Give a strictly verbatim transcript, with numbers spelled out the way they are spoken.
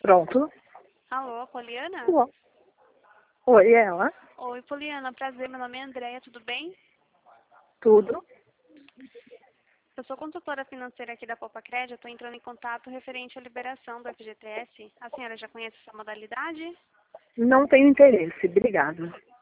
Pronto. Alô, Poliana? Alô. Oi, ela? Oi, Poliana, prazer, meu nome é Andréia, tudo bem? Tudo? Eu sou consultora financeira aqui da Poupa Crédito, estou entrando em contato referente à liberação do F G T S. A senhora já conhece essa modalidade? Não tenho interesse, obrigada.